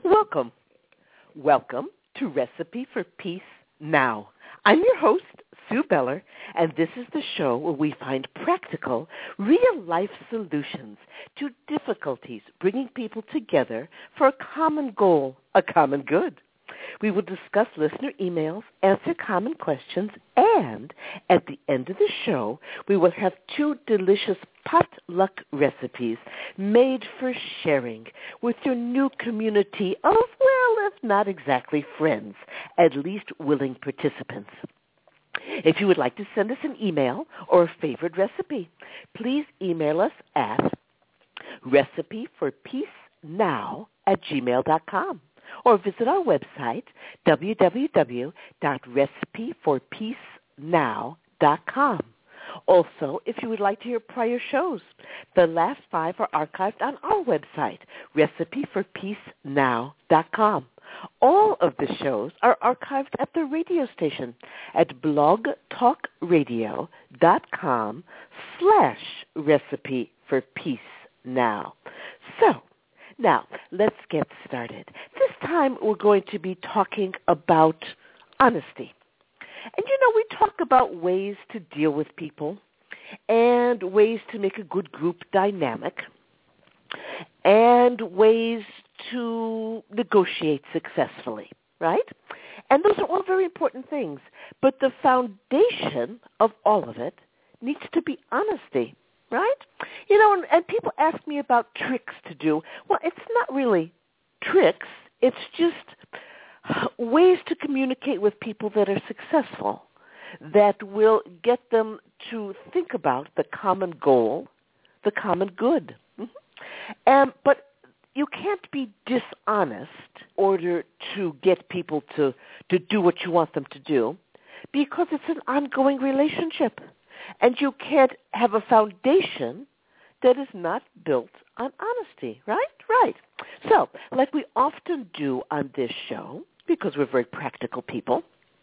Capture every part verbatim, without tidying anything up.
Welcome. Welcome to Recipe for Peace Now. I'm your host, Sue Beller, and this is the show where we find practical, real-life solutions to difficulties, bringing people together for a common goal, a common good. We will discuss listener emails, answer common questions, and at the end of the show, we will have two delicious potluck recipes made for sharing with your new community of, well, if not exactly friends, at least willing participants. If you would like to send us an email or a favorite recipe, please email us at recipeforpeacenow at gmail dot com. Or visit our website, w w w dot recipe for peace now dot com. Also, if you would like to hear prior shows, the last five are archived on our website, recipe for peace now dot com. All of the shows are archived at the radio station at blogtalkradio.com slash recipe for peace now. So, now, let's get started. This time we're going to be talking about honesty. And you know, we talk about ways to deal with people and ways to make a good group dynamic and ways to negotiate successfully, right? And those are all very important things. But the foundation of all of it needs to be honesty. Right? You know, and, and people ask me about tricks to do. Well, it's not really tricks. It's just ways to communicate with people that are successful, that will get them to think about the common goal, the common good. Mm-hmm. Um, but you can't be dishonest in order to get people to, to do what you want them to do, because it's an ongoing relationship. And you can't have a foundation that is not built on honesty, right? Right. So, like we often do on this show, because we're very practical people,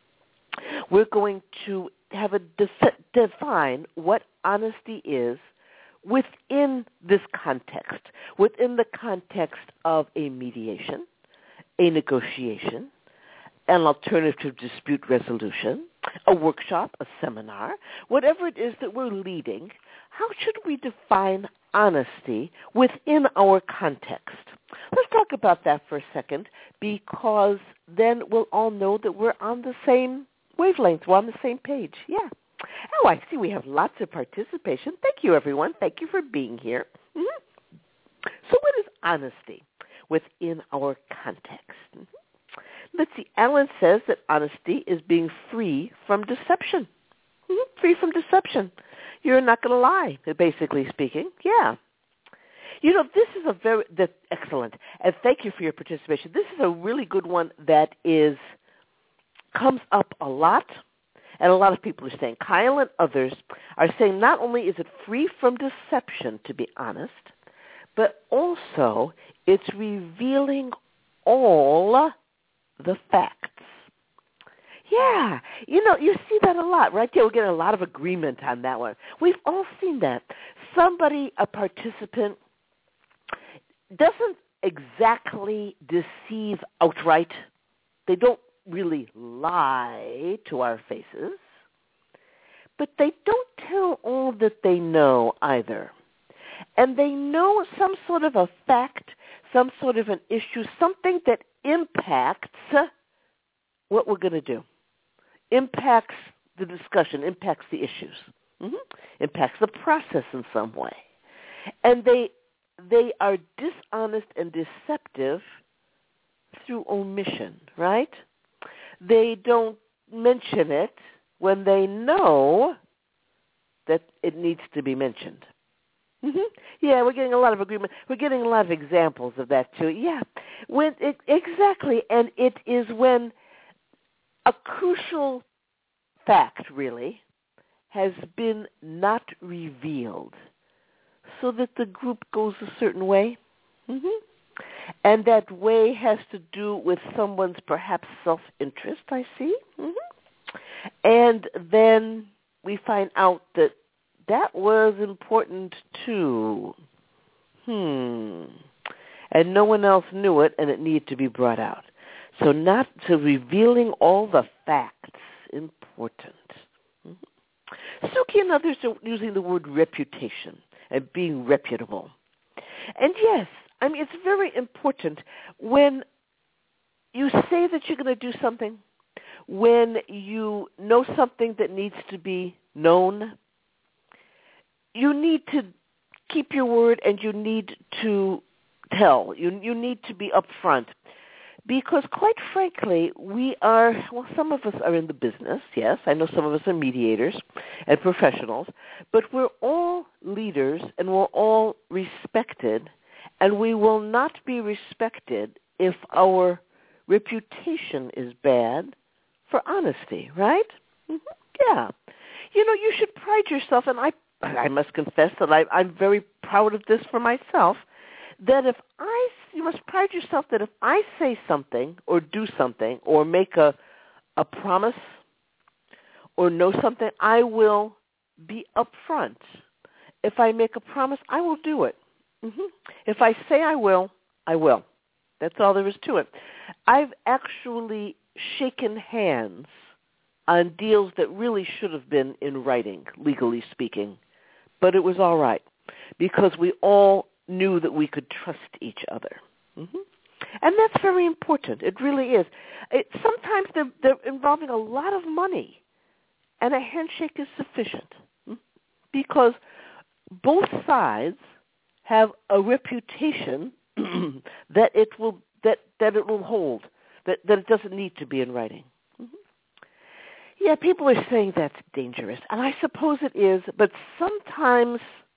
we're going to have a de- define what honesty is within this context, within the context of a mediation, a negotiation, an alternative dispute resolution, a workshop, a seminar, whatever it is that we're leading. How should we define honesty within our context? Let's talk about that for a second, because then we'll all know that we're on the same wavelength, we're on the same page. Yeah. Oh, I see we have lots of participation. Thank you, everyone. Thank you for being here. Mm-hmm. So what is honesty within our context? Mm-hmm. Let's see, Alan says that honesty is being free from deception. Mm-hmm. Free from deception. You're not going to lie, basically speaking. Yeah. You know, this is a very, that's excellent. And thank you for your participation. This is a really good one that is, comes up a lot. And a lot of people are saying, Kyle and others are saying not only is it free from deception, to be honest, but also it's revealing all the facts. Yeah, you know, you see that a lot, right? Yeah, we're getting a lot of agreement on that one. We've all seen that. Somebody, a participant, doesn't exactly deceive outright. They don't really lie to our faces, but they don't tell all that they know either. And they know some sort of a fact, some sort of an issue, something that impacts what we're going to do, impacts the discussion, impacts the issues, mm-hmm. impacts the process in some way. And they they are dishonest and deceptive through omission, right? They don't mention it when they know that it needs to be mentioned. Mm-hmm. Yeah, we're getting a lot of agreement. We're getting a lot of examples of that too. Yeah, when it, exactly, and it is when a crucial fact really has been not revealed, so that the group goes a certain way, mm-hmm. and that way has to do with someone's perhaps self-interest. I see, mm-hmm. and then we find out that that was important too. Hmm. and no one else knew it, and it needed to be brought out. So not so revealing all the facts, important. Mm-hmm. Suki and others are using the word reputation and being reputable. And yes, I mean, it's very important when you say that you're going to do something, when you know something that needs to be known, you need to keep your word and you need to tell. You, you need to be upfront. Because quite frankly, we are, well, some of us are in the business, yes. I know some of us are mediators and professionals, but we're all leaders and we're all respected, and we will not be respected if our reputation is bad for honesty, right? Mm-hmm. Yeah. You know, you should pride yourself, and I I must confess that I, I'm very proud of this for myself, that if I, you must pride yourself that if I say something or do something or make a, a promise or know something, I will be upfront. If I make a promise, I will do it. Mm-hmm. If I say I will, I will. That's all there is to it. I've actually shaken hands on deals that really should have been in writing, legally speaking, but it was all right because we all knew that we could trust each other. Mm-hmm. And that's very important. It really is. It, sometimes they're, they're involving a lot of money, and a handshake is sufficient because both sides have a reputation that it will that, that it will hold, that, that it doesn't need to be in writing. Mm-hmm. Yeah, people are saying that's dangerous, and I suppose it is, but sometimes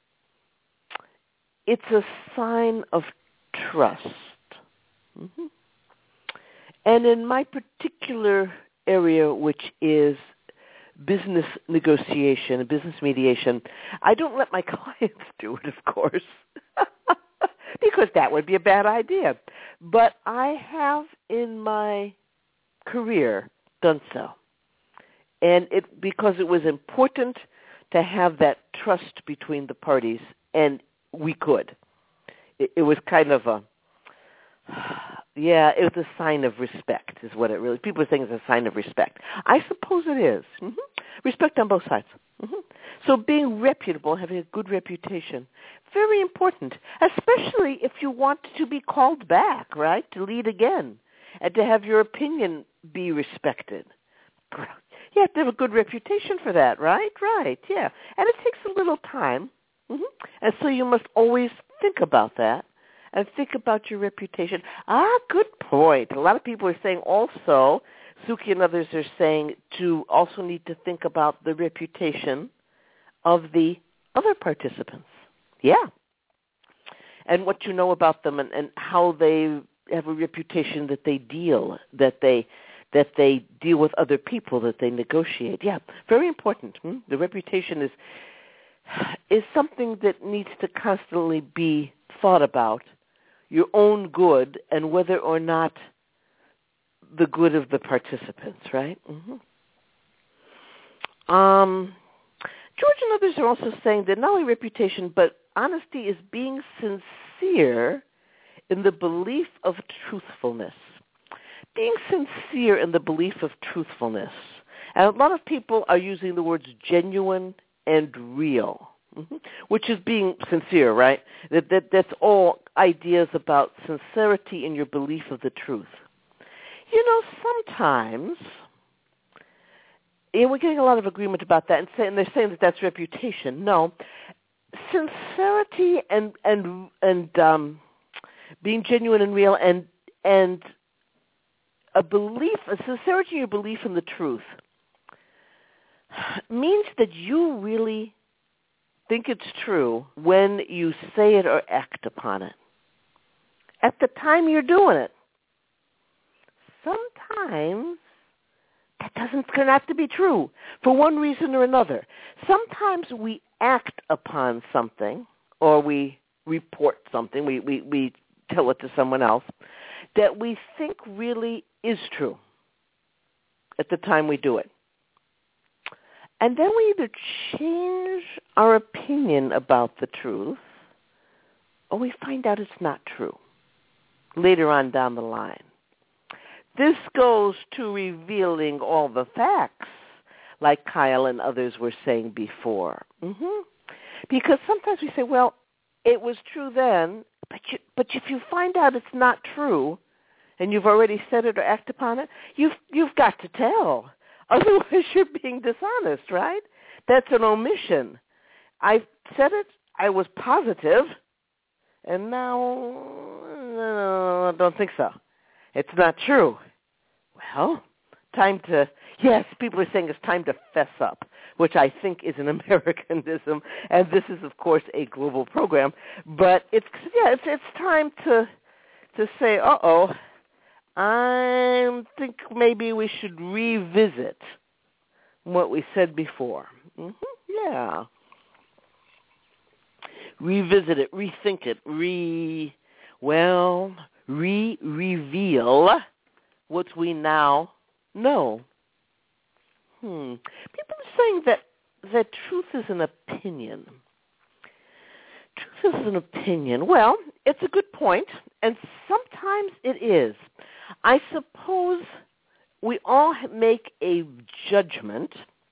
it's a sign of trust. Mm-hmm. And in my particular area, which is business negotiation, business mediation, I don't let my clients do it, of course, because that would be a bad idea. But I have in my career done so. And it because it was important to have that trust between the parties, and we could. It, it was kind of a, yeah, it was a sign of respect is what it really, people are saying it's a sign of respect. I suppose it is. Mm-hmm. Respect on both sides. Mm-hmm. So being reputable, having a good reputation, very important, especially if you want to be called back, right, to lead again, and to have your opinion be respected. You have to have a good reputation for that, right? Right, yeah. And it takes a little time. Mm-hmm. And so you must always think about that and think about your reputation. Ah, good point. A lot of people are saying also, Suki and others are saying to also need to think about the reputation of the other participants. Yeah. And what you know about them and, and how they have a reputation that they deal, that they that they deal with other people, that they negotiate. Yeah, very important. Hmm? The reputation is is something that needs to constantly be thought about, your own good and whether or not the good of the participants, right? Mm-hmm. Um, George and others are also saying that not only reputation, but honesty is being sincere in the belief of truthfulness. Being sincere in the belief of truthfulness. And a lot of people are using the words genuine and real, mm-hmm. which is being sincere, right? That, that That's all ideas about sincerity in your belief of the truth. You know, sometimes, and we're getting a lot of agreement about that, and, say, and they're saying that that's reputation. No, sincerity and and and um, being genuine and real, and and a belief, a sincerity in your belief in the truth, means that you really think it's true when you say it or act upon it. At the time you're doing it. Sometimes that doesn't turn out to be true for one reason or another. Sometimes we act upon something or we report something, we, we, we tell it to someone else, that we think really is true at the time we do it. And then we either change our opinion about the truth or we find out it's not true. later on down the line. This goes to revealing all the facts, like Kyle and others were saying before. Mm-hmm. Because sometimes we say, well, it was true then, but you, but if you find out it's not true, and you've already said it or acted upon it, you've you've got to tell. Otherwise, you're being dishonest, right? That's an omission. I said it, I was positive, and now no, I don't think so. It's not true. Well, time to, yes, people are saying it's time to fess up, which I think is an Americanism, and this is, of course, a global program. But it's, yeah, it's, it's time to to say, uh-oh, I think maybe we should revisit what we said before. Mm-hmm, yeah. Revisit it, rethink it, re, well, re-reveal what we now know. Hmm. People are saying that, that truth is an opinion. Truth is an opinion. Well, it's a good point, and sometimes it is. I suppose we all make a judgment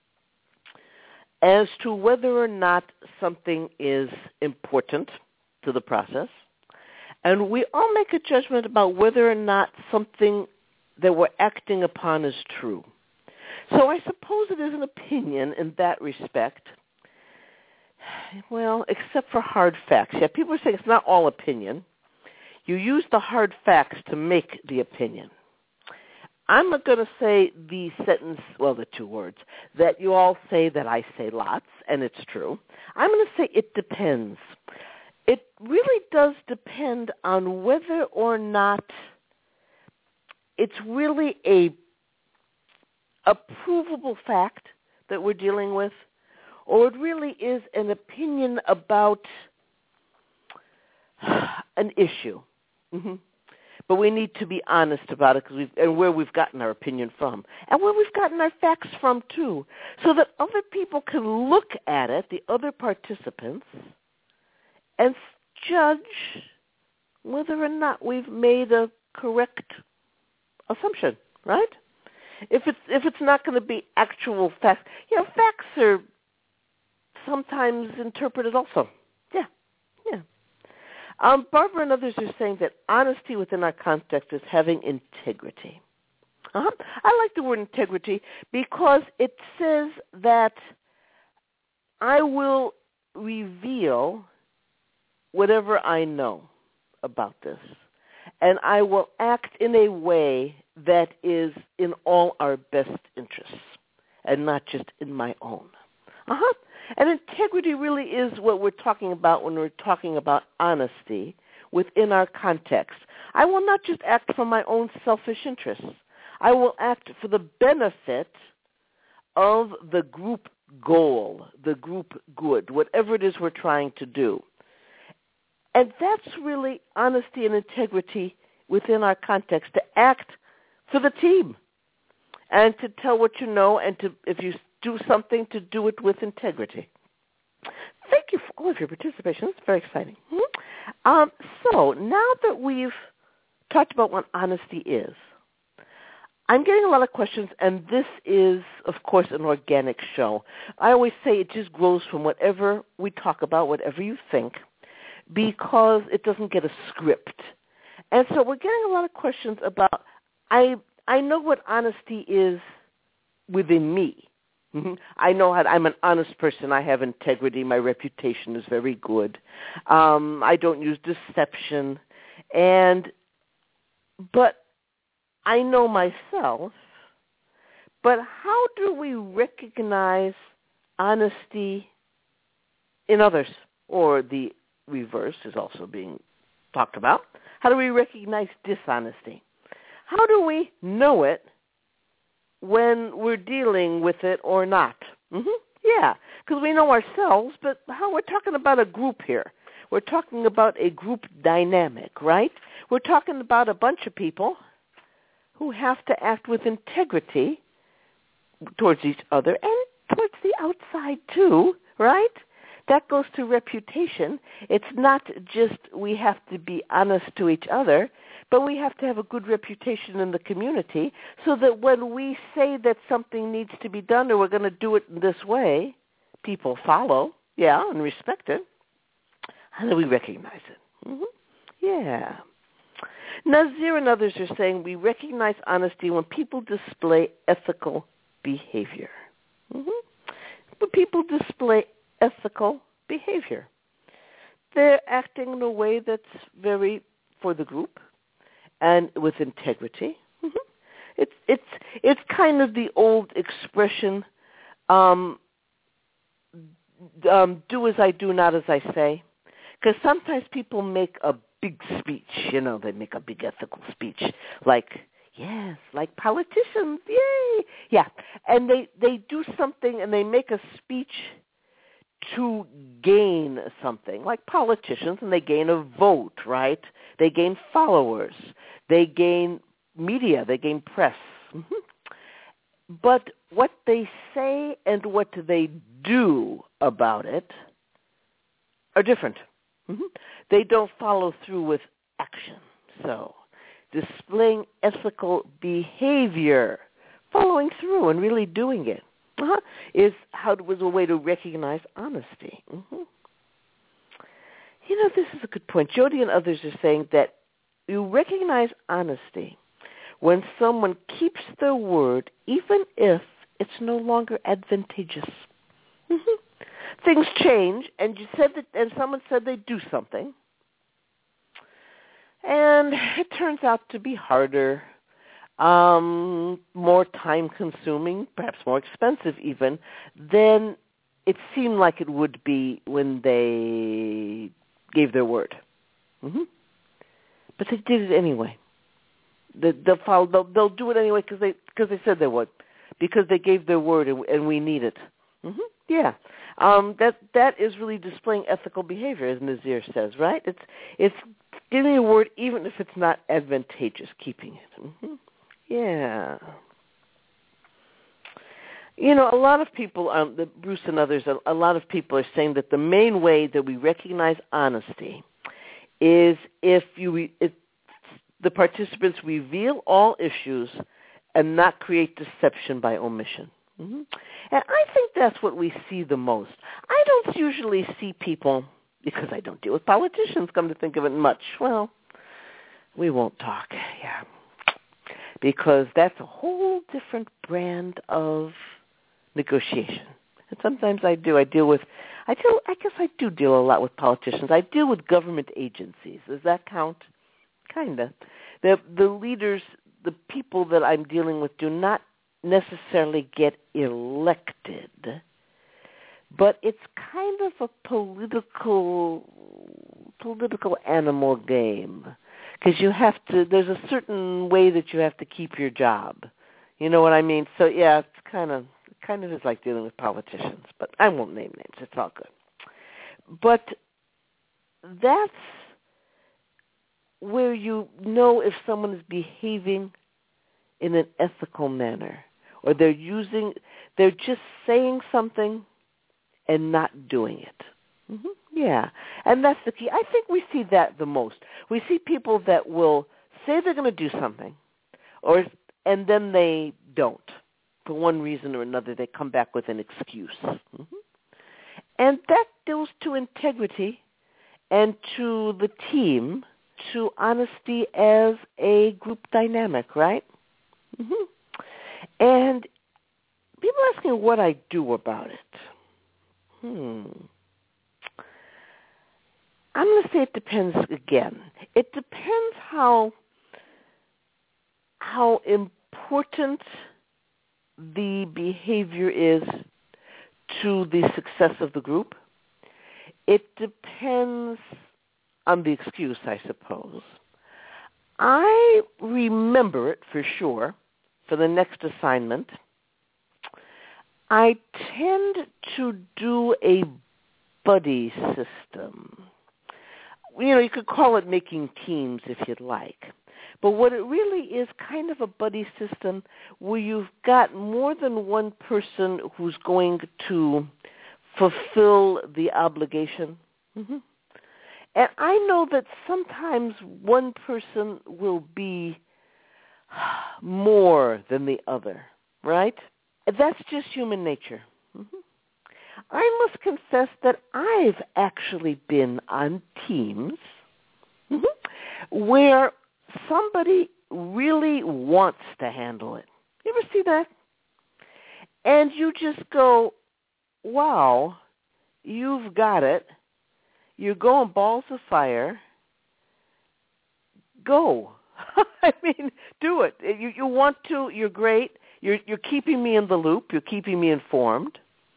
as to whether or not something is important to the process, and we all make a judgment about whether or not something that we're acting upon is true. So I suppose it is an opinion in that respect. Well, except for hard facts. Yeah, people are saying it's not all opinion. You use the hard facts to make the opinion. I'm going to say the sentence, well, the two words, that you all say that I say lots, and it's true. I'm going to say it depends. It really does depend on whether or not it's really a, a provable fact that we're dealing with, or it really is an opinion about an issue. Mm-hmm. But we need to be honest about it, because we've, and where we've gotten our opinion from, and where we've gotten our facts from too, so that other people can look at it, the other participants, and judge whether or not we've made a correct assumption, right? If it's if it's not going to be actual facts, you know, facts are sometimes interpreted also. Yeah, yeah. Um, Barbara and others are saying that honesty within our context is having integrity. Uh-huh. I like the word integrity because it says that I will reveal whatever I know about this, and I will act in a way that is in all our best interests and not just in my own. Uh-huh. And integrity really is what we're talking about when we're talking about honesty within our context. I will not just act for my own selfish interests. I will act for the benefit of the group goal, the group good, whatever it is we're trying to do. And that's really honesty and integrity within our context, to act for the team and to tell what you know, and to, if you do something, to do it with integrity. Thank you for all of your participation. That's very exciting. Mm-hmm. Um, so now that we've talked about what honesty is, I'm getting a lot of questions, and this is, of course, an organic show. I always say it just grows from whatever we talk about, whatever you think, because it doesn't get a script. And so we're getting a lot of questions about, I I know what honesty is within me. Mm-hmm. I know how, I'm an honest person. I have integrity. My reputation is very good. Um, I don't use deception. And, but I know myself. But how do we recognize honesty in others? Or the reverse is also being talked about. How do we recognize dishonesty? How do we know it when we're dealing with it or not? Mm-hmm. Yeah, because we know ourselves, but how we're talking about a group here. We're talking about a group dynamic, right? We're talking about a bunch of people who have to act with integrity towards each other and towards the outside too, right? That goes to reputation. It's not just we have to be honest to each other, but we have to have a good reputation in the community so that when we say that something needs to be done or we're going to do it in this way, people follow, yeah, and respect it. How do we recognize it? Mm-hmm. Yeah. Nazir and others are saying we recognize honesty when people display ethical behavior. Mm-hmm. When people display ethical behavior, they're acting in a way that's very for the group and with integrity. Mm-hmm. It's it's it's kind of the old expression, um, um, "Do as I do, not as I say," because sometimes people make a big speech. You know, they make a big ethical speech, like yes, like politicians, yay, yeah, and they they do something and they make a speech to gain something, like politicians, and they gain a vote, right? They gain followers. They gain media. They gain press. Mm-hmm. But what they say and what they do about it are different. Mm-hmm. They don't follow through with action. So displaying ethical behavior, following through and really doing it, Uh-huh. is how was a way to recognize honesty. Mm-hmm. You know, this is a good point. Jody and others are saying that you recognize honesty when someone keeps their word, even if it's no longer advantageous. Mm-hmm. Things change, and you said that, and someone said they'd do something, and it turns out to be harder. Um, more time-consuming, perhaps more expensive even, than it seemed like it would be when they gave their word. Mm-hmm. But they did it anyway. They, they'll, follow, they'll, they'll do it anyway because they, because they said they would, because they gave their word and, and we need it. Mm-hmm. Yeah. Um, that that is really displaying ethical behavior, as Nazir says, right? It's, it's giving a word even if it's not advantageous, keeping it. Mm-hmm. Yeah. You know, a lot of people, um, the, Bruce and others, a, a lot of people are saying that the main way that we recognize honesty is if you if the participants reveal all issues and not create deception by omission. Mm-hmm. And I think that's what we see the most. I don't usually see people, because I don't deal with politicians, come to think of it, much. Well, we won't talk, yeah. Because that's a whole different brand of negotiation. And sometimes I do. I deal with, I deal, I guess I do deal a lot with politicians. I deal with government agencies. Does that count? Kind of. The, the leaders, the people that I'm dealing with do not necessarily get elected. But it's kind of a political, political animal game. Because you have to, there's a certain way that you have to keep your job. You know what I mean? So, yeah, it's kind of, it kind of is like dealing with politicians. But I won't name names. It's all good. But that's where you know if someone is behaving in an ethical manner. Or they're using, they're just saying something and not doing it. Mm-hmm. Yeah, and that's the key. I think we see that the most. We see people that will say they're going to do something, or and then they don't. For one reason or another, they come back with an excuse. Mm-hmm. And that goes to integrity and to the team, to honesty as a group dynamic, right? Mm-hmm. And people asking what I do about it. Hmm. I'm going to say it depends again. It depends how how important the behavior is to the success of the group. It depends on the excuse, I suppose. I remember it for sure for the next assignment. I tend to do a buddy system. You know, you could call it making teams if you'd like. But what it really is, kind of a buddy system where you've got more than one person who's going to fulfill the obligation. Mm-hmm. And I know that sometimes one person will be more than the other, right? That's just human nature. Mm-hmm. I must confess that I've actually been on teams mm-hmm, where somebody really wants to handle it. You ever see that? And you just go, wow, you've got it. You're going balls of fire. Go. I mean, do it. You you want to. You're great. You're you're keeping me in the loop. You're keeping me informed.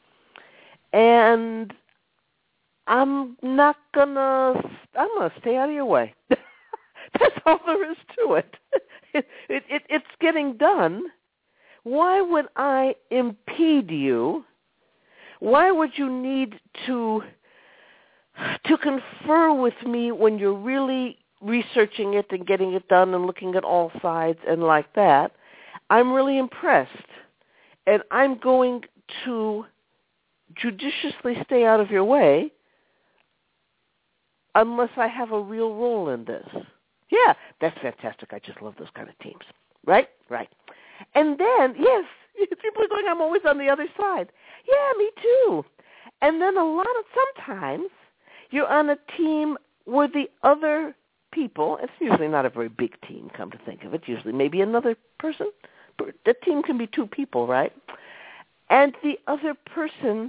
And I'm not gonna. I'm gonna stay out of your way. That's all there is to it. It, it, it. It's getting done. Why would I impede you? Why would you need to to confer with me when you're really researching it and getting it done and looking at all sides and like that? I'm really impressed, and I'm going to judiciously stay out of your way unless I have a real role in this. Yeah, that's fantastic. I just love those kind of teams. Right? Right. And then, yes, people are going, I'm always on the other side. Yeah, me too. And then a lot of, sometimes you're on a team where the other people, it's usually not a very big team, come to think of it, usually maybe another person. The team can be two people, right? And the other person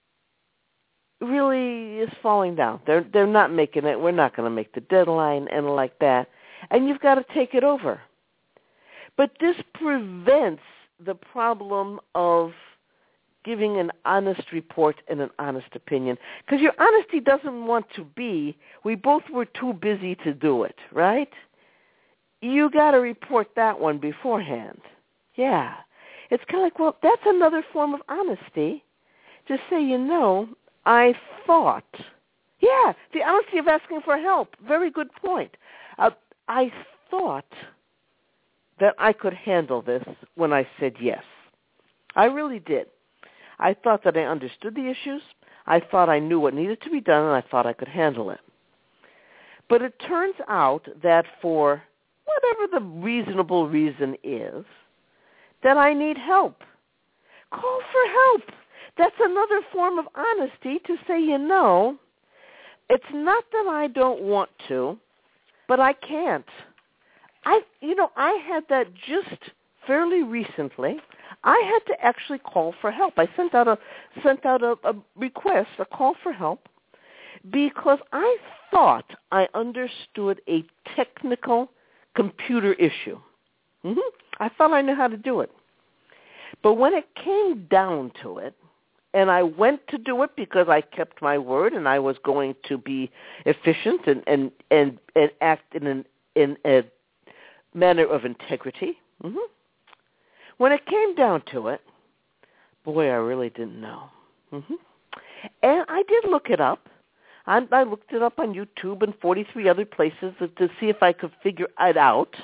really is falling down. They're they're not making it. We're not going to make the deadline and like that. And you've got to take it over. But this prevents the problem of giving an honest report and an honest opinion. Because your honesty doesn't want to be, we both were too busy to do it, right? You got to report that one beforehand. Yeah. It's kind of like, well, that's another form of honesty. Just say, you know, I thought. Yeah, the honesty of asking for help. Very good point. Uh, I thought that I could handle this when I said yes. I really did. I thought that I understood the issues. I thought I knew what needed to be done, and I thought I could handle it. But it turns out that for whatever the reasonable reason is, that I need help. Call for help. That's another form of honesty to say, you know, it's not that I don't want to, but I can't. I, you know, I had that just fairly recently. I had to actually call for help. I sent out a sent out a, a request, a call for help, because I thought I understood a technical computer issue. Mm-hmm. I thought I knew how to do it. But when it came down to it, and I went to do it because I kept my word and I was going to be efficient and, and, and, and act in, an, in a manner of integrity. Mm-hmm. When it came down to it, boy, I really didn't know. Mm-hmm. And I did look it up. I, I looked it up on YouTube and forty-three other places to, to see if I could figure it out.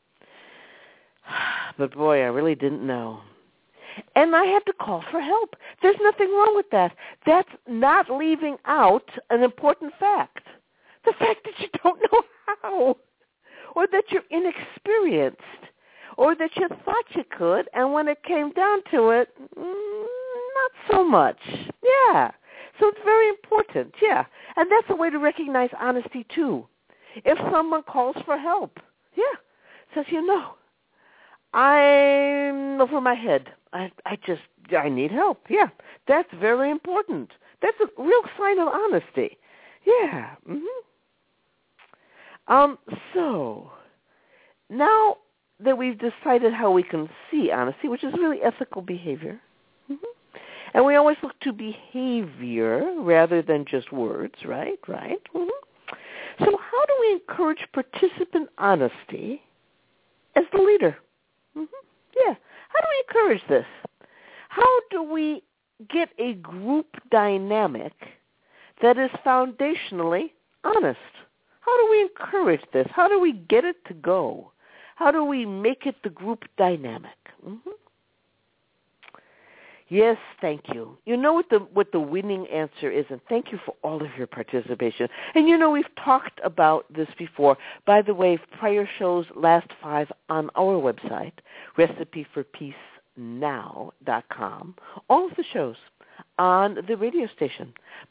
But boy, I really didn't know. And I had to call for help. There's nothing wrong with that. That's not leaving out an important fact. The fact that you don't know how, or that you're inexperienced, or that you thought you could, and when it came down to it, not so much. Yeah. So it's very important, yeah. And that's a way to recognize honesty, too. If someone calls for help, yeah, says, you know, I'm over my head. I, I just, I need help. Yeah, that's very important. That's a real sign of honesty. Yeah. Mm-hmm. Um. So now that we've decided how we can see honesty, which is really ethical behavior, mm-hmm. and we always look to behavior rather than just words, right? Right. Mm-hmm. So how do we encourage participant honesty as the leader? Mm-hmm. Yeah. How do we encourage this? How do we get a group dynamic that is foundationally honest? How do we encourage this? How do we get it to go? How do we make it the group dynamic? Mm-hmm. Yes, thank you. You know what the what the winning answer is, and thank you for all of your participation. And you know, we've talked about this before. By the way, prior shows, last five on our website, recipe for peace now dot com. All of the shows on the radio station,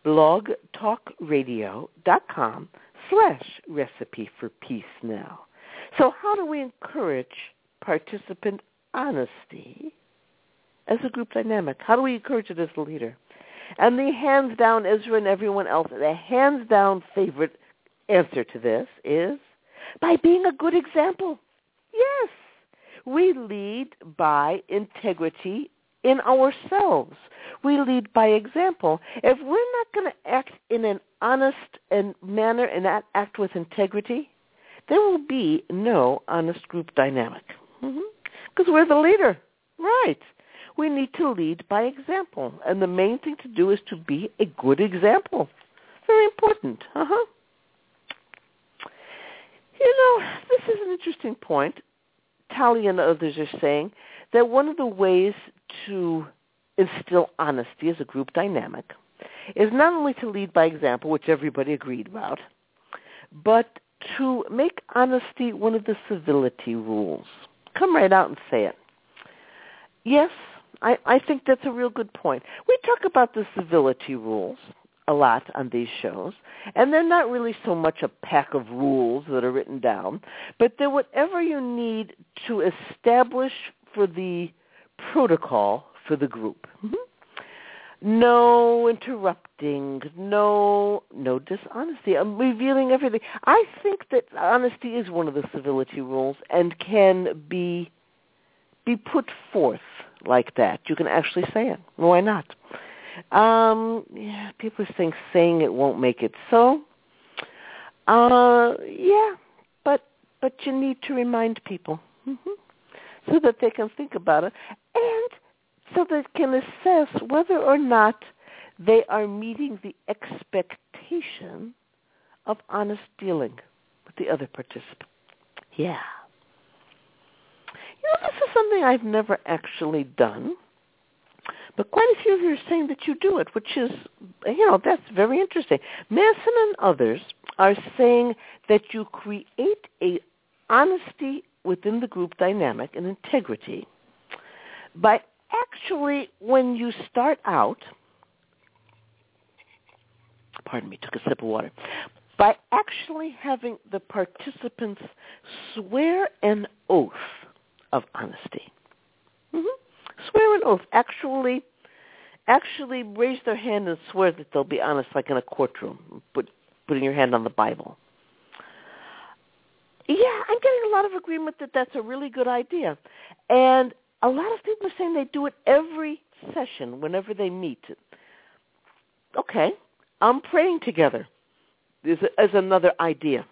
blogtalkradio.com slash recipe for peace now. So how do we encourage participant honesty as a group dynamic? How do we encourage it as a leader? And the hands down, Ezra and everyone else, the hands down favorite answer to this is by being a good example. Yes, we lead by integrity in ourselves. We lead by example. If we're not going to act in an honest and manner and not act with integrity, there will be no honest group dynamic. Because mm-hmm. we're the leader. Right. We need to lead by example. And the main thing to do is to be a good example. Very important. Uh-huh. You know, this is an interesting point. Talia and others are saying that one of the ways to instill honesty as a group dynamic is not only to lead by example, which everybody agreed about, but to make honesty one of the civility rules. Come right out and say it. Yes, I, I think that's a real good point. We talk about the civility rules a lot on these shows, and they're not really so much a pack of rules that are written down, but they're whatever you need to establish for the protocol for the group. Mm-hmm. No interrupting, no no dishonesty. I'm revealing everything. I think that honesty is one of the civility rules and can be be put forth like that. You can actually say it. Why not? Um, yeah, people are saying saying it won't make it so. Uh, yeah, but but you need to remind people mm-hmm, so that they can think about it and so they can assess whether or not they are meeting the expectation of honest dealing with the other participant. Yeah. You know, this is something I've never actually done, but quite a few of you are saying that you do it, which is, you know, that's very interesting. Manson and others are saying that you create a honesty within the group dynamic and integrity by actually, when you start out, pardon me, took a sip of water, by actually having the participants swear an oath of honesty. Mm-hmm. Swear an oath. Actually, actually raise their hand and swear that they'll be honest, like in a courtroom, put, putting your hand on the Bible. Yeah, I'm getting a lot of agreement that that's a really good idea. And a lot of people are saying they do it every session whenever they meet. Okay, I'm praying together is, is another idea.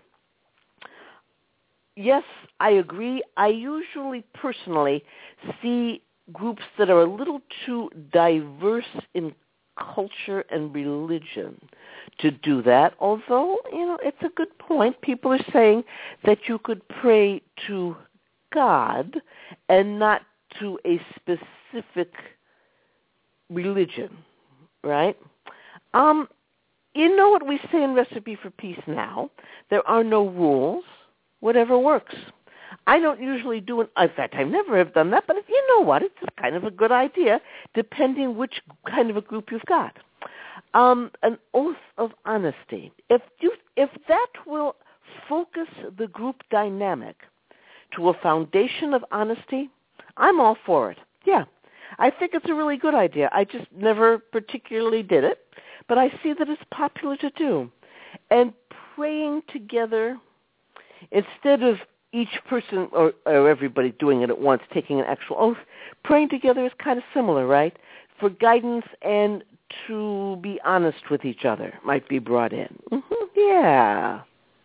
Yes, I agree. I usually personally see groups that are a little too diverse in culture and religion to do that, although, you know, it's a good point. People are saying that you could pray to God and not to a specific religion, right? Um, you know what we say in Recipe for Peace Now? There are no rules. Whatever works. I don't usually do it. In fact, I never have done that, but if you know what, it's kind of a good idea, depending which kind of a group you've got. Um, an oath of honesty. If you, if that will focus the group dynamic to a foundation of honesty, I'm all for it. Yeah, I think it's a really good idea. I just never particularly did it, but I see that it's popular to do. And praying together, instead of each person or, or everybody doing it at once, taking an actual oath, praying together is kind of similar, right? For guidance and to be honest with each other might be brought in. Mm-hmm. Yeah.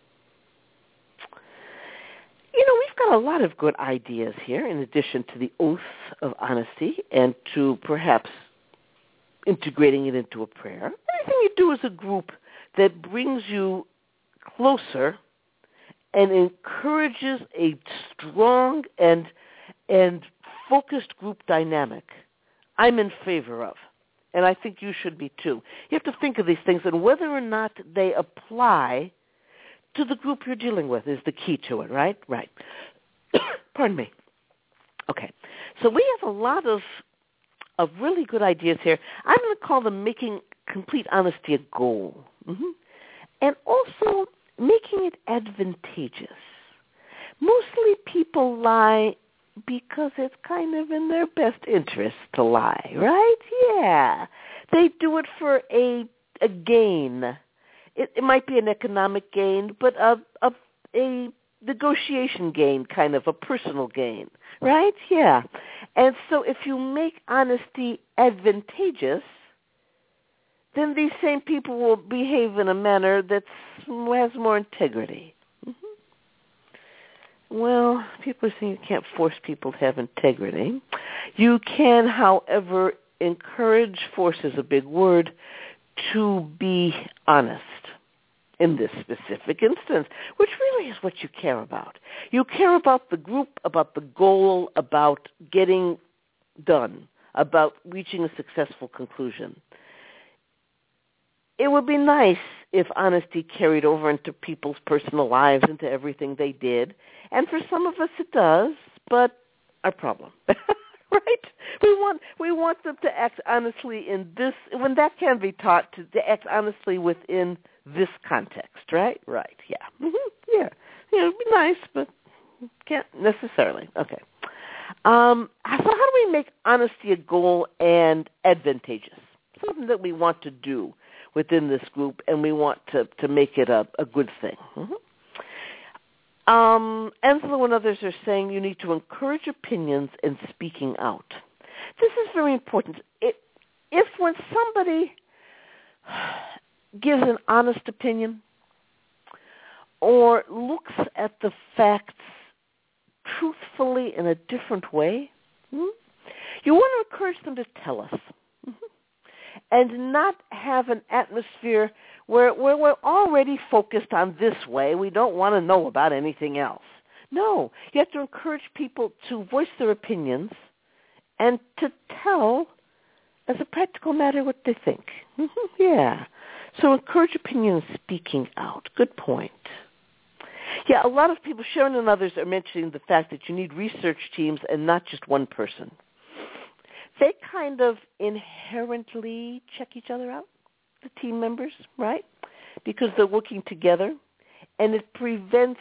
You know, we've got a lot of good ideas here in addition to the oath of honesty and to perhaps integrating it into a prayer. Anything you do as a group that brings you closer and encourages a strong and and focused group dynamic, I'm in favor of, and I think you should be too. You have to think of these things and whether or not they apply to the group you're dealing with is the key to it, right? Right. Pardon me. Okay. So we have a lot of of really good ideas here. I'm going to call them making complete honesty a goal. Mm-hmm. And also making it advantageous. Mostly people lie because it's kind of in their best interest to lie, right? Yeah. They do it for a a gain. It, it might be an economic gain, but a, a a negotiation gain, kind of a personal gain, right? Yeah. And so if you make honesty advantageous, then these same people will behave in a manner that has more integrity. Mm-hmm. Well, people are saying you can't force people to have integrity. You can, however, encourage, force is a big word, to be honest in this specific instance, which really is what you care about. You care about the group, about the goal, about getting done, about reaching a successful conclusion. It would be nice if honesty carried over into people's personal lives, into everything they did. And for some of us it does, but our problem. Right? We want we want them to act honestly in this, when that can be taught, to, to act honestly within this context, right? Right, yeah. Mm-hmm. Yeah. Yeah, it would be nice, but can't necessarily. Okay. Um, so how do we make honesty a goal and advantageous? Something that we want to do within this group, and we want to, to make it a, a good thing. Mm-hmm. Um, Enslow and others are saying you need to encourage opinions and speaking out. This is very important. It, if when somebody gives an honest opinion or looks at the facts truthfully in a different way, hmm, you want to encourage them to tell us. Mm-hmm. And not have an atmosphere where, where we're already focused on this way. We don't want to know about anything else. No, you have to encourage people to voice their opinions and to tell, as a practical matter, what they think. Mm-hmm. Yeah. So encourage opinions, speaking out. Good point. Yeah, a lot of people, Sharon and others, are mentioning the fact that you need research teams and not just one person. They kind of inherently check each other out, the team members, right? Because they're working together, and it prevents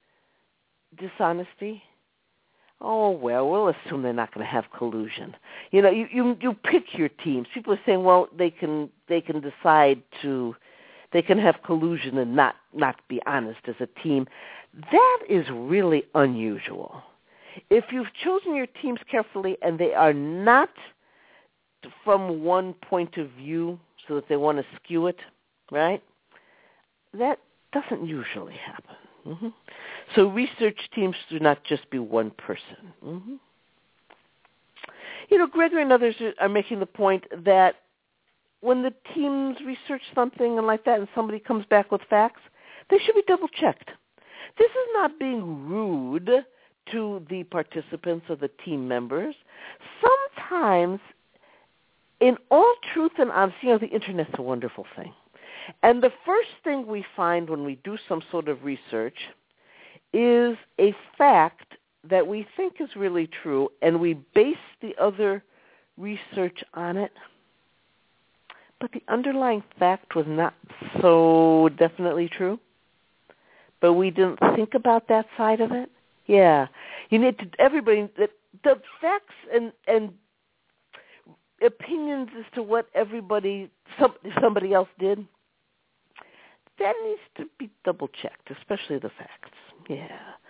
dishonesty. Oh, well, we'll assume they're not going to have collusion. You know, you, you you pick your teams. People are saying, well, they can they can decide to, they can have collusion and not, not be honest as a team. That is really unusual. If you've chosen your teams carefully and they are not from one point of view so that they want to skew it, right, that doesn't usually happen. Mm-hmm. So research teams do not just be one person. Mm-hmm. You know, Gregory and others are making the point that when the teams research something and like that and somebody comes back with facts, they should be double-checked. This is not being rude to the participants or the team members. Sometimes, in all truth and honesty, you know, the Internet's a wonderful thing. And the first thing we find when we do some sort of research is a fact that we think is really true, and we base the other research on it. But the underlying fact was not so definitely true. But we didn't think about that side of it. Yeah, you need to, everybody, the, the facts and, and opinions as to what everybody, some, somebody else did, that needs to be double-checked, especially the facts. Yeah.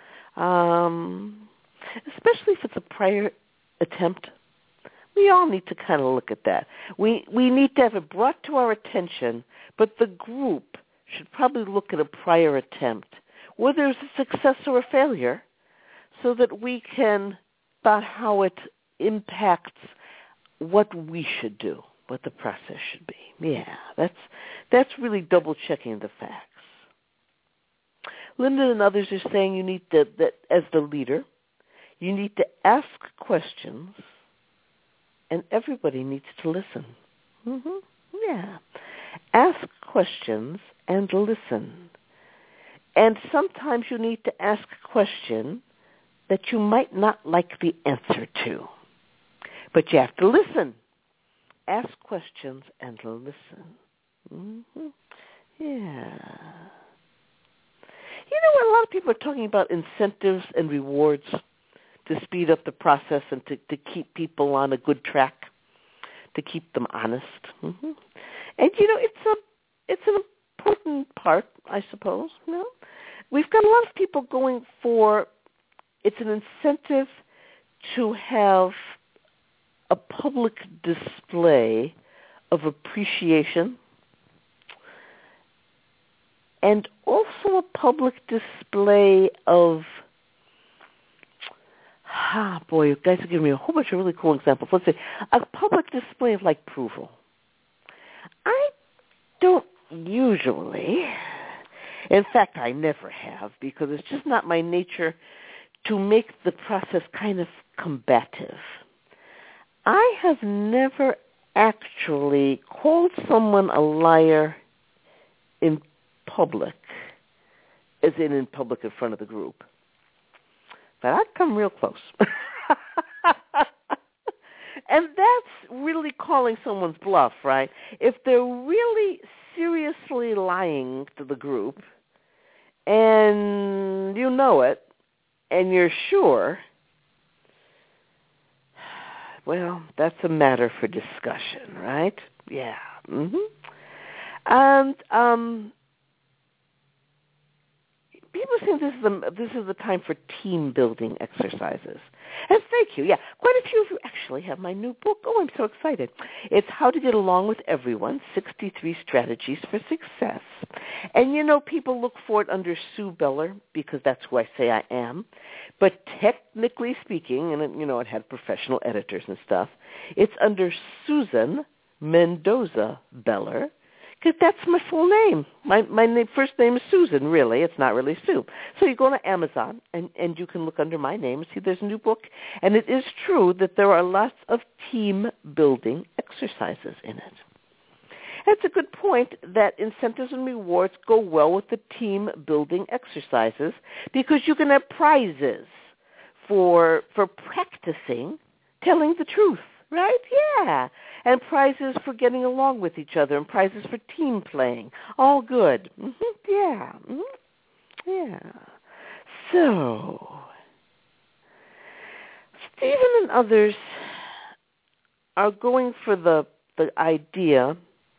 Um, especially if it's a prior attempt. We all need to kind of look at that. We we need to have it brought to our attention, but the group should probably look at a prior attempt, whether there's a success or a failure, so that we can, about how it impacts what we should do, what the process should be. Yeah, that's that's really double-checking the facts. Linda and others are saying you need to, that as the leader, you need to ask questions and everybody needs to listen. Mm-hmm. Yeah. Ask questions and listen. And sometimes you need to ask a question that you might not like the answer to. But you have to listen. Ask questions and listen. Mm-hmm. Yeah. You know, a lot of people are talking about incentives and rewards to speed up the process and to, to keep people on a good track, to keep them honest. Mm-hmm. And, you know, it's a it's an important part, I suppose. You know? We've got a lot of people going for, it's an incentive to have a public display of appreciation and also a public display of, ah, boy, you guys are giving me a whole bunch of really cool examples. Let's say a public display of, like, approval. I don't usually, in fact, I never have, because it's just not my nature to make the process kind of combative. I have never actually called someone a liar in public, as in in public in front of the group. But I'd come real close. And that's really calling someone's bluff, right? If they're really seriously lying to the group, and you know it, and you're sure, well, that's a matter for discussion, right? Yeah. Mm-hmm. And um, people think this is the this is the time for team building exercises. And thank you. Yeah, quite a few of you actually have my new book. Oh, I'm so excited. It's How to Get Along with Everyone, sixty-three Strategies for Success. And, you know, people look for it under Sue Beller because that's who I say I am. But technically speaking, and, you know, it had professional editors and stuff, it's under Susan Mendoza Beller, because that's my full name. My my name, first name is Susan, really. It's not really Sue. So you go to Amazon, and, and you can look under my name and see there's a new book. And it is true that there are lots of team-building exercises in it. That's a good point that incentives and rewards go well with the team-building exercises because you can have prizes for for practicing telling the truth. Right? Yeah. And prizes for getting along with each other and prizes for team playing. All good. Mm-hmm. Yeah. Mm-hmm. Yeah. So, Stephen and others are going for the, the idea,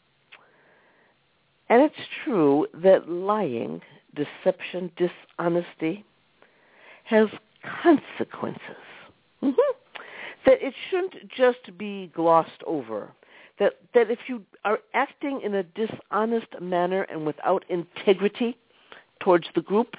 and it's true, that lying, deception, dishonesty has consequences. Mm-hmm. That it shouldn't just be glossed over. That that if you are acting in a dishonest manner and without integrity towards the group,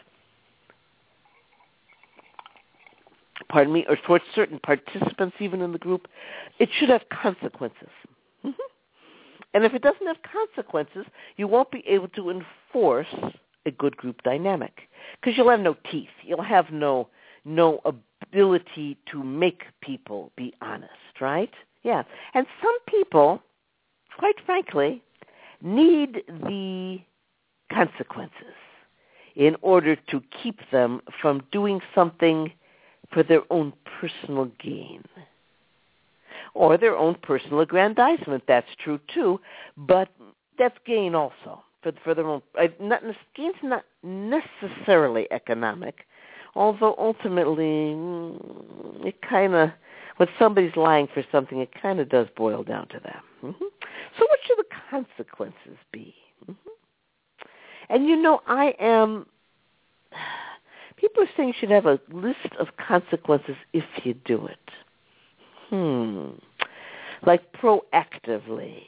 pardon me, or towards certain participants even in the group, it should have consequences. Mm-hmm. And if it doesn't have consequences, you won't be able to enforce a good group dynamic because you'll have no teeth. You'll have no no ability to make people be honest, right? Yeah. And some people, quite frankly, need the consequences in order to keep them from doing something for their own personal gain or their own personal aggrandizement. That's true too, but that's gain also for, for their own. Not, gain's not necessarily economic. Although ultimately, it kind of, when somebody's lying for something, it kind of does boil down to that. Mm-hmm. So what should the consequences be? Mm-hmm. And you know, I am, people are saying you should have a list of consequences if you do it. Hmm. Like proactively.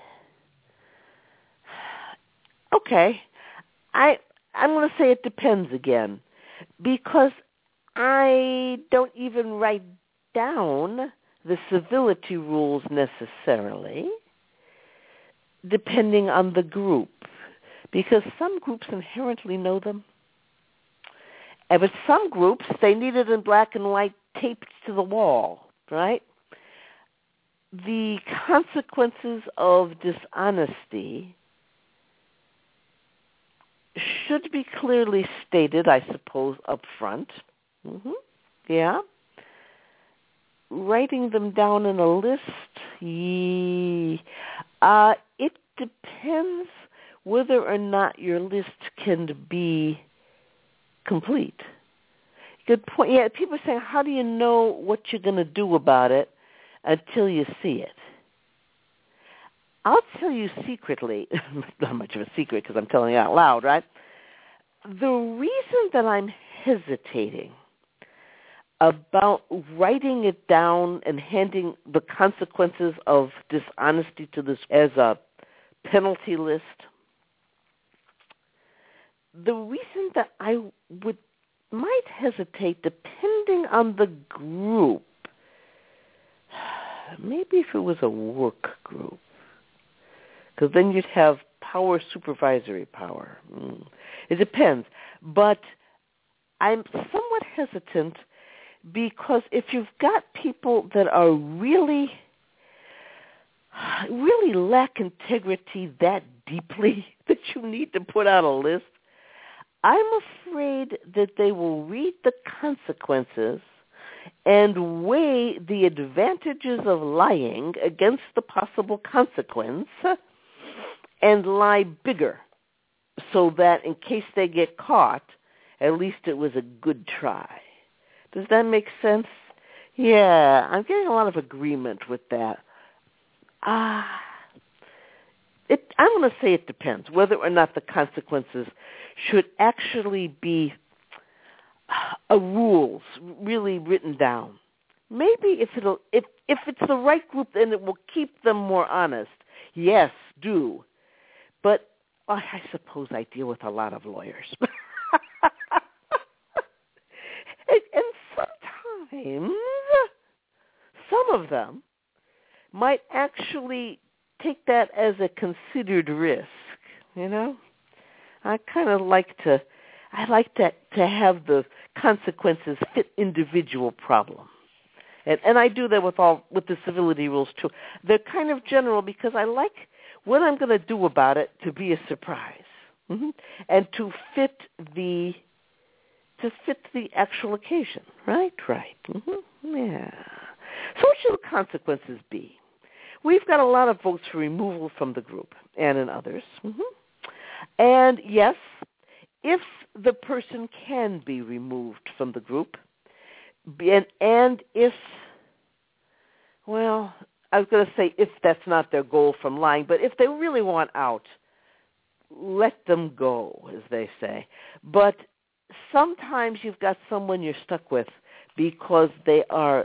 Okay. I, I'm going to say it depends again. Because I don't even write down the civility rules necessarily, depending on the group. Because some groups inherently know them. And with some groups, they need it in black and white taped to the wall, right? the consequences of dishonesty should be clearly stated, I suppose, up front. Mm-hmm. Yeah. Writing them down in a list, yee. Uh, it depends whether or not your list can be complete. Good point. Yeah, people are saying, how do you know what you're going to do about it until you see it? I'll tell you secretly, not much of a secret because I'm telling it out loud, right? The reason that I'm hesitating about writing it down and handing the consequences of dishonesty to this as a penalty list, the reason that I would might hesitate, depending on the group, maybe if it was a work group, because then you'd have power, supervisory power. Mm. It depends. But I'm somewhat hesitant because if you've got people that are really, really lack integrity that deeply that you need to put out a list, I'm afraid that they will read the consequences and weigh the advantages of lying against the possible consequence and lie bigger so that in case they get caught, at least it was a good try. Does that make sense? Yeah, I'm getting a lot of agreement with that. Ah, it, I'm going to say it depends whether or not the consequences should actually be a rules really written down. Maybe if it'll if if it's the right group, then it will keep them more honest. Yes, do. But oh, I suppose I deal with a lot of lawyers. and, and sometimes some of them might actually take that as a considered risk, you know? I kind of like to I like to, to have the consequences fit individual problems. And, and I do that with all with the civility rules too. They're kind of general because I like what I'm going to do about it to be a surprise, mm-hmm. and to fit the to fit the actual occasion. Right, right. Mm-hmm. Yeah. So what should the consequences be? We've got a lot of votes for removal from the group and in others. Mm-hmm. And yes, if the person can be removed from the group, and, and if, well, I was going to say if that's not their goal from lying, but if they really want out, let them go, as they say. But sometimes you've got someone you're stuck with because they are,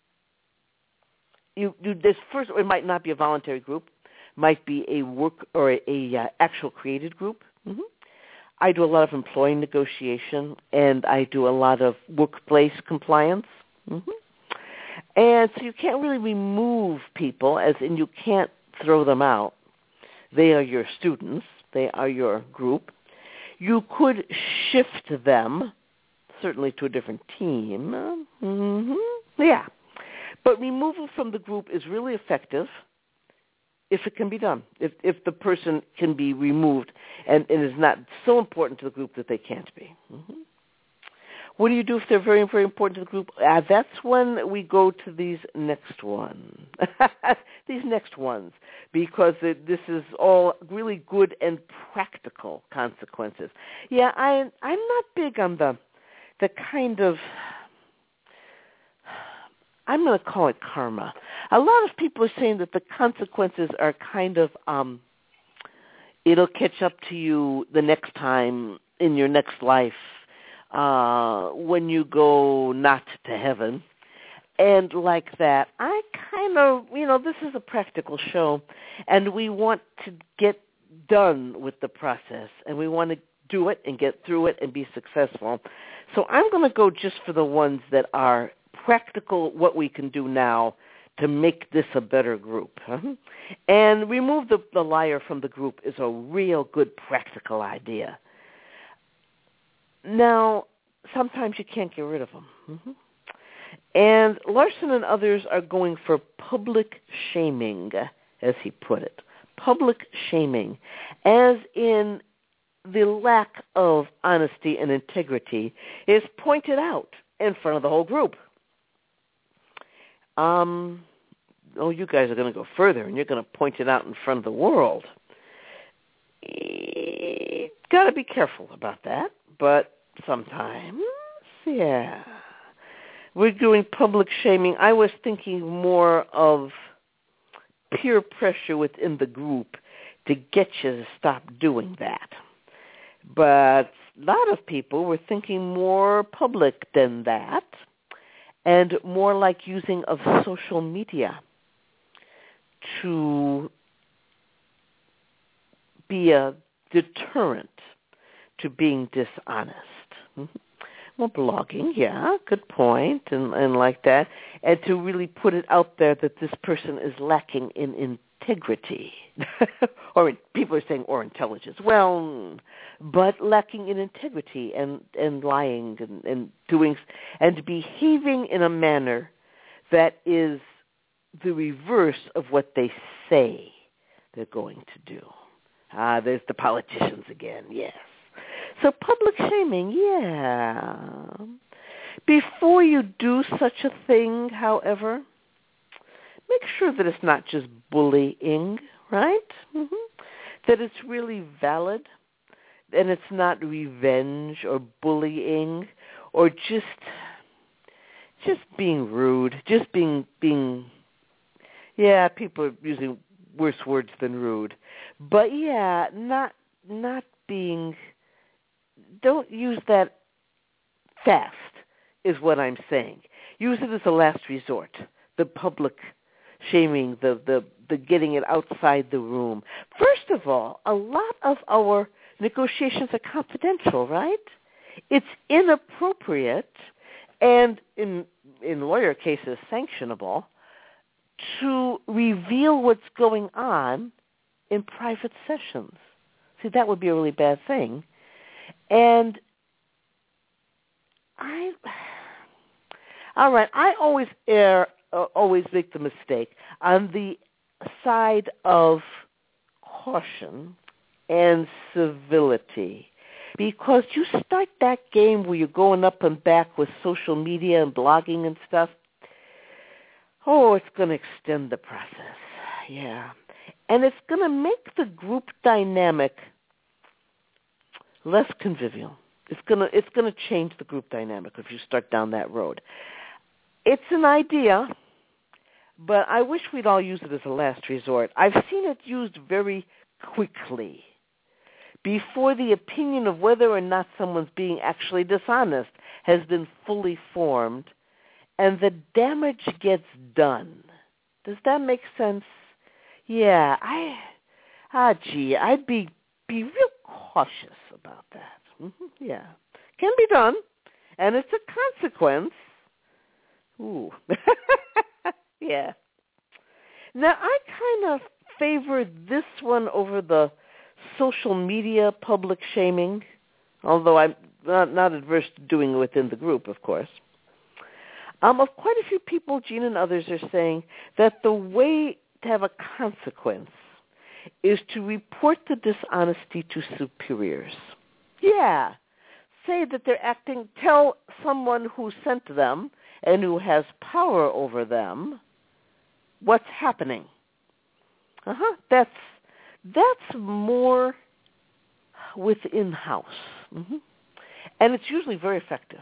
you, you this first, it might not be a voluntary group, might be a work or a, a uh, actual created group. Mm-hmm. I do a lot of employee negotiation, and I do a lot of workplace compliance. Mm-hmm. And so you can't really remove people, as in you can't throw them out. They are your students. They are your group. You could shift them, certainly to a different team. Mm-hmm. Yeah. But removal from the group is really effective if it can be done, if if the person can be removed and, and is not so important to the group that they can't be. Mm-hmm. What do you do if they're very, very important to the group? Uh, that's when we go to these next ones, these next ones, because it, this is all really good and practical consequences. Yeah, I, I'm not big on the the kind of, I'm going to call it karma. A lot of people are saying that the consequences are kind of, um, it'll catch up to you the next time in your next life uh, when you go not to heaven. And like that, I kind of, you know, this is a practical show, and we want to get done with the process, and we want to do it and get through it and be successful. So I'm going to go just for the ones that are practical, what we can do now to make this a better group. Uh-huh. And remove the, the liar from the group is a real good practical idea. Now, sometimes you can't get rid of them. Mm-hmm. And Larson and others are going for public shaming, as he put it. Public shaming, as in the lack of honesty and integrity is pointed out in front of the whole group. Um, oh, you guys are going to go further, and you're going to point it out in front of the world. Got to be careful about that, but sometimes, yeah. We're doing public shaming. I was thinking more of peer pressure within the group to get you to stop doing that. But a lot of people were thinking more public than that, and more like using of social media to be a deterrent to being dishonest. Mm-hmm. Well, blogging, yeah, good point, and, and like that, and to really put it out there that this person is lacking in integrity, or in, people are saying or intelligence. Well, but lacking in integrity and, and lying and, and doing and behaving in a manner that is the reverse of what they say they're going to do. Ah, there's the politicians again, yes. So public shaming, yeah. Before you do such a thing, however, make sure that it's not just bullying, right? Mm-hmm. That it's really valid, and it's not revenge or bullying or just just being rude, just being being. Yeah, people are using worse words than rude, but yeah, not not being. Don't use that fast, is what I'm saying. Use it as a last resort, the public shaming, the, the, the getting it outside the room. First of all, a lot of our negotiations are confidential, right? It's inappropriate and, in, in lawyer cases, sanctionable to reveal what's going on in private sessions. See, that would be a really bad thing. And I, all right, I always err, uh, always make the mistake on the side of caution and civility, because you start that game where you're going up and back with social media and blogging and stuff. Oh, it's going to extend the process, yeah, and it's going to make the group dynamic less convivial. It's gonna it's gonna change the group dynamic if you start down that road. It's an idea, but I wish we'd all use it as a last resort. I've seen it used very quickly before the opinion of whether or not someone's being actually dishonest has been fully formed, and the damage gets done. Does that make sense? Yeah, I ah gee, I'd be be real cautious about that. Mm-hmm, yeah. Can be done, and it's a consequence. Ooh. Yeah. Now, I kind of favor this one over the social media public shaming, although I'm not, not adverse to doing it within the group, of course. Um, of quite a few people, Gene and others are saying that the way to have a consequence is to report the dishonesty to superiors. Yeah. Say that they're acting, tell someone who sent them and who has power over them what's happening. Uh-huh. That's, that's more within house. Mm-hmm. And it's usually very effective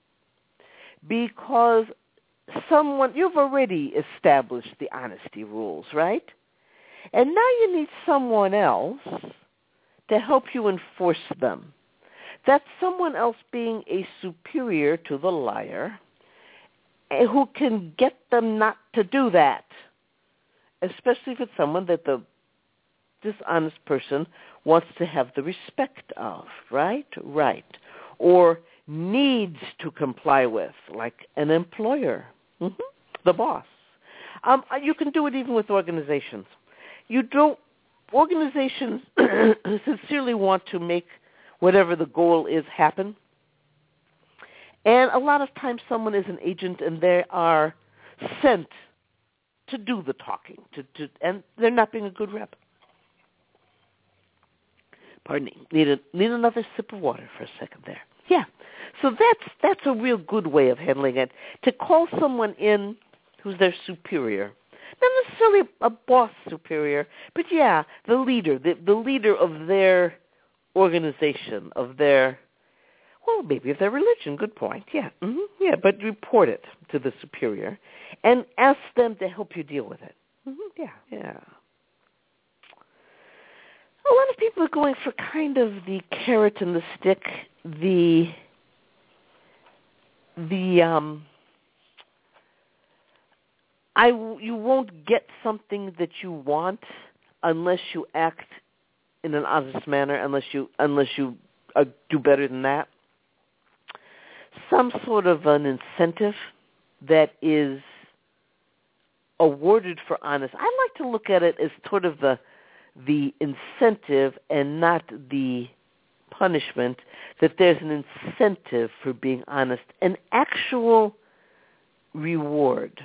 because someone, you've already established the honesty rules, right? And now you need someone else to help you enforce them. That's someone else being a superior to the liar who can get them not to do that, especially if it's someone that the dishonest person wants to have the respect of, right? Right. Or needs to comply with, like an employer, mm-hmm. the boss. Um, you can do it even with organizations. You don't, organizations sincerely want to make whatever the goal is happen. And a lot of times someone is an agent and they are sent to do the talking, to, to, and they're not being a good rep. Pardon me. Need, a, need another sip of water for a second there. Yeah. So that's that's a real good way of handling it, to call someone in who's their superior. Not necessarily a boss superior, but yeah, the leader, the, the leader of their organization, of their, well, maybe of their religion. Good point. Yeah. Mm-hmm. Yeah, but report it to the superior and ask them to help you deal with it. Mm-hmm. Yeah. Yeah. A lot of people are going for kind of the carrot and the stick, the the um I you won't get something that you want unless you act in an honest manner, unless you unless you uh, do better than that. Some sort of an incentive that is awarded for honest. I like to look at it as sort of the the incentive and not the punishment, that there's an incentive for being honest, an actual reward.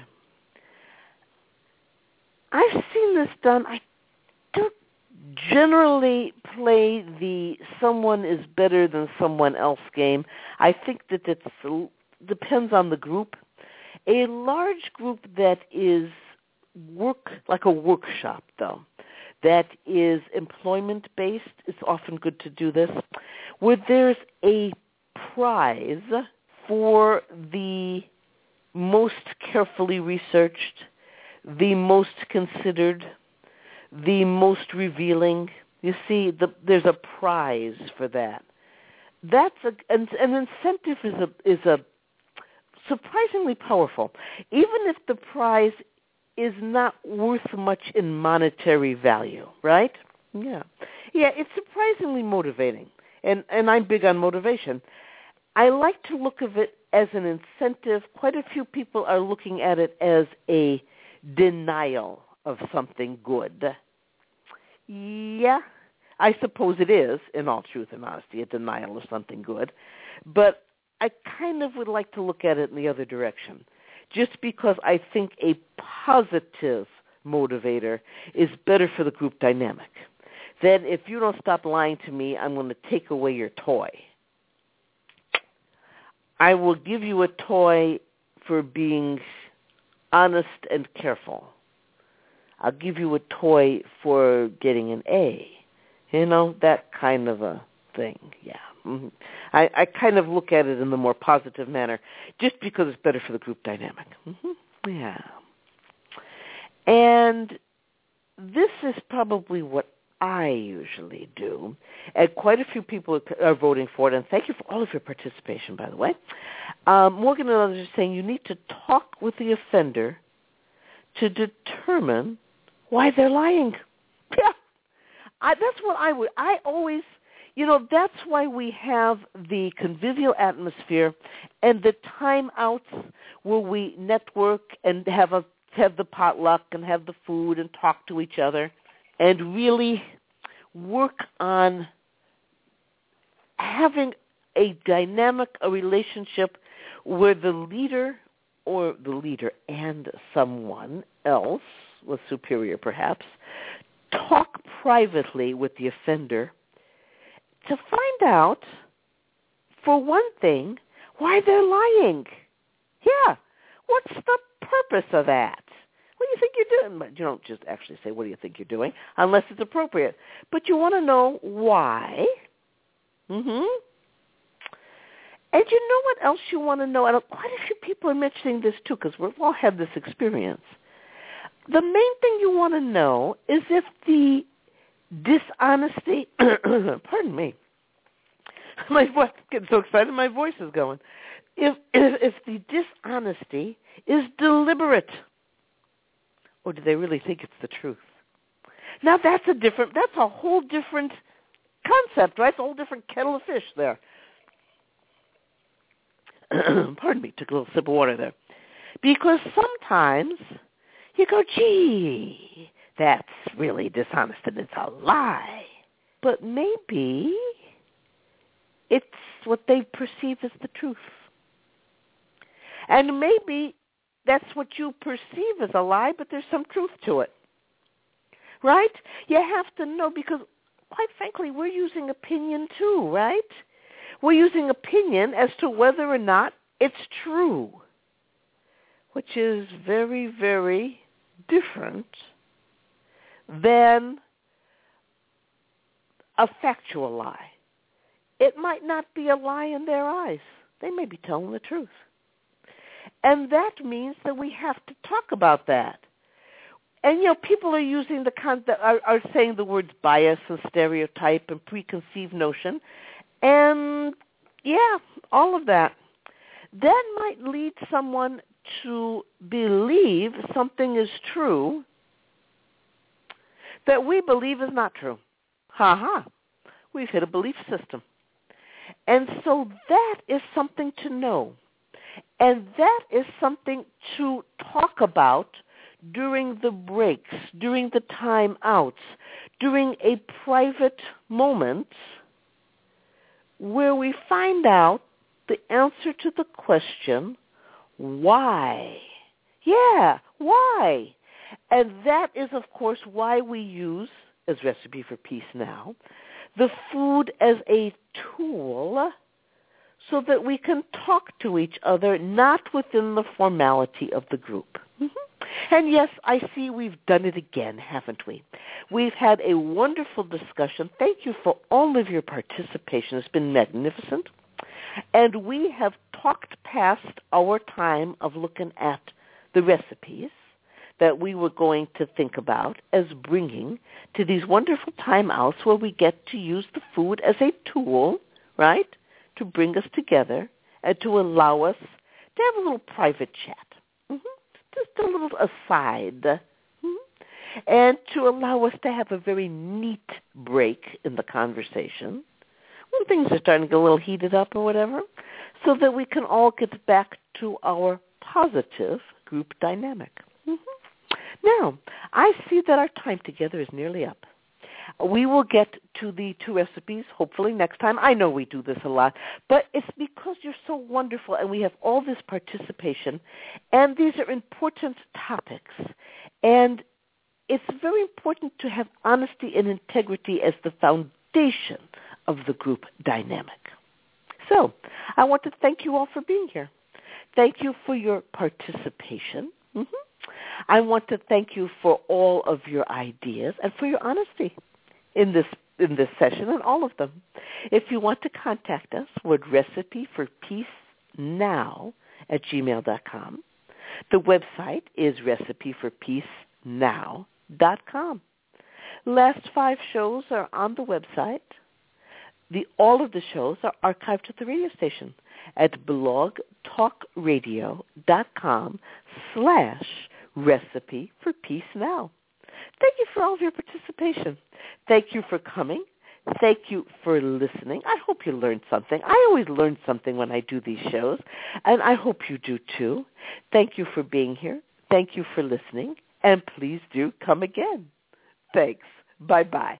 I've seen this done. I don't generally play the someone is better than someone else game. I think that it depends on the group. A large group that is work, like a workshop, though, that is employment-based, it's often good to do this, where there's a prize for the most carefully researched, the most considered, the most revealing. You see, the, there's a prize for that. That's a, an, an incentive is a is a surprisingly powerful, even if the prize is not worth much in monetary value, right? Yeah. Yeah, it's surprisingly motivating. And and I'm big on motivation. I like to look at it as an incentive. Quite a few people are looking at it as a denial of something good. Yeah, I suppose it is, in all truth and honesty, a denial of something good. But I kind of would like to look at it in the other direction, just because I think a positive motivator is better for the group dynamic. Then if you don't stop lying to me, I'm going to take away your toy. I will give you a toy for being honest and careful. I'll give you a toy for getting an A. You know, that kind of a thing, yeah. Mm-hmm. I, I kind of look at it in the more positive manner, just because it's better for the group dynamic. Mm-hmm. Yeah. And this is probably what I usually do, and quite a few people are voting for it, and thank you for all of your participation, by the way. Um, Morgan and others are saying you need to talk with the offender to determine why they're lying. Yeah, I, that's what I would. I always, you know, that's why we have the convivial atmosphere and the timeouts where we network and have a have the potluck and have the food and talk to each other and really work on having a dynamic, a relationship where the leader or the leader and someone else, was superior perhaps, talk privately with the offender to find out, for one thing, why they're lying. Yeah. What's the purpose of that? What do you think you're doing? But you don't just actually say, what do you think you're doing, unless it's appropriate. But you want to know why. Mm-hmm. And you know what else you want to know? And quite a few people are mentioning this too, because we've all had this experience. The main thing you want to know is if the dishonesty, pardon me, my voice gets so excited, my voice is going. If, if if the dishonesty is deliberate, or do they really think it's the truth? Now that's a different, that's a whole different concept, right? It's a whole different kettle of fish there. Pardon me, took a little sip of water there. Because sometimes you go, gee, that's really dishonest and it's a lie. But maybe it's what they perceive as the truth. And maybe that's what you perceive as a lie, but there's some truth to it. Right? You have to know, because quite frankly, we're using opinion too, right? We're using opinion as to whether or not it's true, which is very, very different than a factual lie. It might not be a lie in their eyes. They may be telling the truth. And that means that we have to talk about that. And, you know, people are using the, con- are, are saying the words bias and stereotype and preconceived notion. And, yeah, all of that. That might lead someone to believe something is true that we believe is not true. Ha-ha. We've hit a belief system. And so that is something to know. And that is something to talk about during the breaks, during the time outs, during a private moment where we find out the answer to the question, why? Yeah, why? And that is, of course, why we use, as Recipe for Peace Now, the food as a tool so that we can talk to each other, not within the formality of the group. Mm-hmm. And yes, I see we've done it again, haven't we? We've had a wonderful discussion. Thank you for all of your participation. It's been magnificent. And we have talked past our time of looking at the recipes that we were going to think about as bringing to these wonderful time-outs where we get to use the food as a tool, right, to bring us together and to allow us to have a little private chat, mm-hmm. just a little aside, mm-hmm. and to allow us to have a very neat break in the conversation when things are starting to get a little heated up or whatever, so that we can all get back to our positive group dynamic. Mm-hmm. Now, I see that our time together is nearly up. We will get to the two recipes hopefully next time. I know we do this a lot, but it's because you're so wonderful and we have all this participation, and these are important topics. And it's very important to have honesty and integrity as the foundation of the group dynamic. So I want to thank you all for being here. Thank you for your participation. Mm-hmm. I want to thank you for all of your ideas and for your honesty in this in this session and all of them. If you want to contact us, we're Recipe for Peace Now at gmail dot com. The website is recipe for peace now dot com. Last five shows are on the website. The, all of the shows are archived at the radio station at blogtalkradio.com slash recipe for peace now. Thank you for all of your participation. Thank you for coming. Thank you for listening. I hope you learned something. I always learn something when I do these shows, and I hope you do too. Thank you for being here. Thank you for listening, and please do come again. Thanks. Bye-bye.